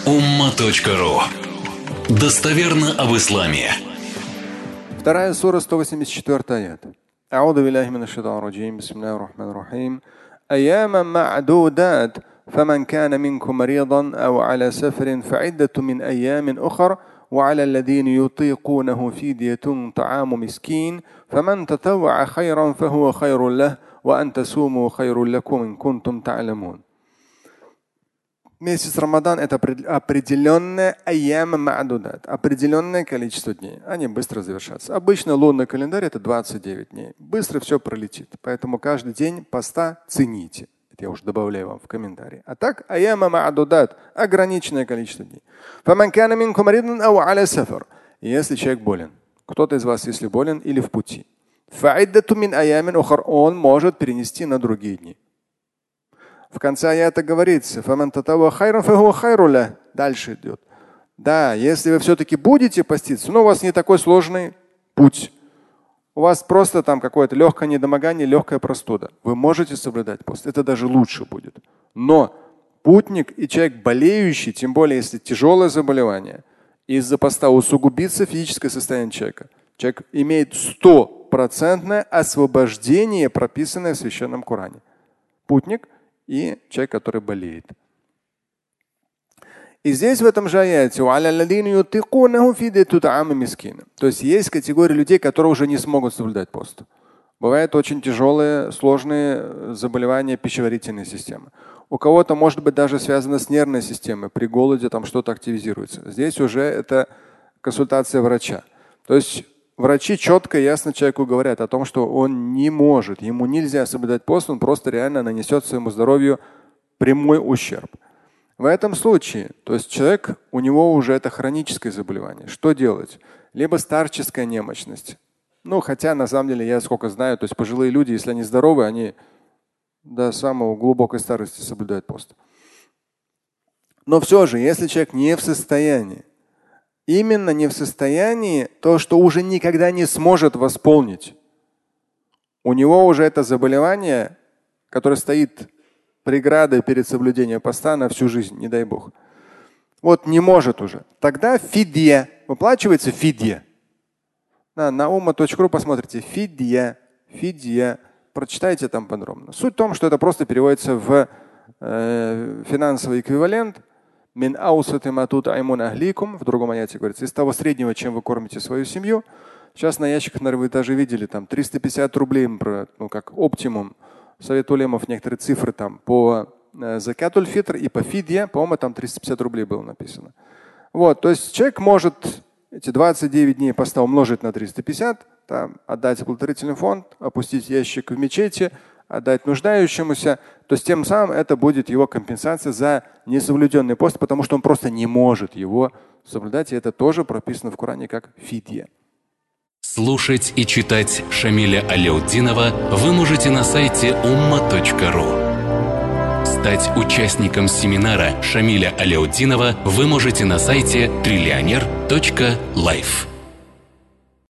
umma.ru. Достоверно об исламе. Вторая сура, 184 аят. А'уду биллахи минаш шайтанир раджим. Бисмиллахир рахманир рахим. Айяман ма'дудат. فمن كان منكم مريضا أو على سفر فعدة من أيام أخر وعلى الذين يطيقونه فدية طعام مسكين فمن تطوع خيرا فهو خير له وأن تصوموا خير لكم إن كنتم تعلمون. Месяц Рамадан — это определенное айяма ма'дудат, определенное количество дней. Они быстро завершатся. Обычно лунный календарь — это 29 дней. Быстро все пролетит. Поэтому каждый день поста цените. Это я уже добавляю вам в комментарии. А так, айяма ма'дудат — ограниченное количество дней. Если человек болен, кто-то из вас, если болен или в пути, он может перенести на другие дни. В конце аята говорится, дальше идет. Да, если вы все-таки будете поститься, но у вас не такой сложный путь. У вас просто там какое-то легкое недомогание, легкая простуда. Вы можете соблюдать пост. Это даже лучше будет. Но путник и человек болеющий, тем более если тяжелое заболевание, из-за поста усугубится физическое состояние человека. Человек имеет 100% освобождение, прописанное в Священном Коране. Путник и человек, который болеет. И здесь в этом же аяте то есть есть категория людей, которые уже не смогут соблюдать пост. Бывают очень тяжелые, сложные заболевания пищеварительной системы. У кого-то может быть даже связано с нервной системой. При голоде там что-то активизируется. Здесь уже это консультация врача. То есть врачи четко и ясно человеку говорят о том, что он не может, ему нельзя соблюдать пост, он просто реально нанесет своему здоровью прямой ущерб. В этом случае, то есть человек, у него уже это хроническое заболевание. Что делать? Либо старческая немощность. Ну, хотя на самом деле я сколько знаю, то есть пожилые люди, если они здоровы, они до самой глубокой старости соблюдают пост. Но все же, если человек не в состоянии, именно не в состоянии, то, что уже никогда не сможет восполнить. У него уже это заболевание, которое стоит преградой перед соблюдением поста на всю жизнь, не дай бог. Вот не может уже. Тогда фидья. Выплачивается фидья. На umma.ru посмотрите. Фидья. Фидья. Прочитайте там подробно. Суть в том, что это просто переводится в финансовый эквивалент. В другом аяте говорится, из того среднего, чем вы кормите свою семью. Сейчас на ящиках, наверное, вы даже видели, там 350 рублей, как оптимум. Совет улемов некоторые цифры там по закатуль фитр и по фидья, по-моему, там 350 рублей было написано. Вот, то есть человек может эти 29 дней поста умножить на 350, там, отдать в благотворительный фонд, опустить ящик в мечети, отдать нуждающемуся. То есть тем самым это будет его компенсация за несоблюденный пост, потому что он просто не может его соблюдать. И это тоже прописано в Коране как фидья. Слушать и читать Шамиля Аляутдинова вы можете на сайте umma.ru. Стать участником семинара Шамиля Аляутдинова вы можете на сайте trillioner.life.